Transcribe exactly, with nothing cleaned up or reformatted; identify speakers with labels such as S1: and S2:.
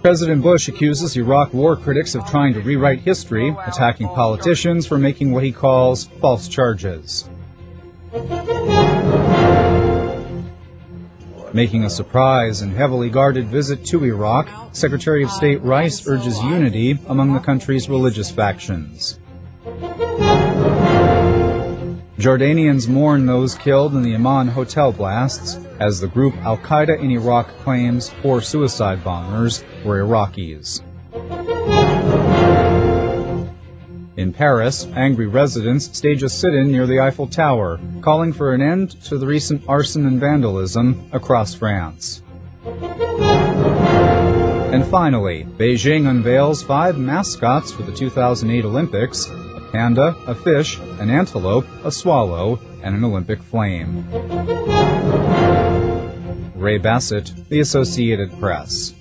S1: President Bush accuses Iraq war critics of trying to rewrite history, attacking politicians for making what he calls false charges. Making a surprise and heavily guarded visit to Iraq, Secretary of State Rice urges unity among the country's religious factions. Jordanians mourn those killed in the Amman hotel blasts, as the group Al-Qaeda in Iraq claims four suicide bombers were Iraqis. In Paris, angry residents stage a sit-in near the Eiffel Tower, calling for an end to the recent arson and vandalism across France. And finally, Beijing unveils five mascots for the two thousand eight Olympics: a panda, a fish, an antelope, a swallow, and an Olympic flame. Ray Bassett, The Associated Press.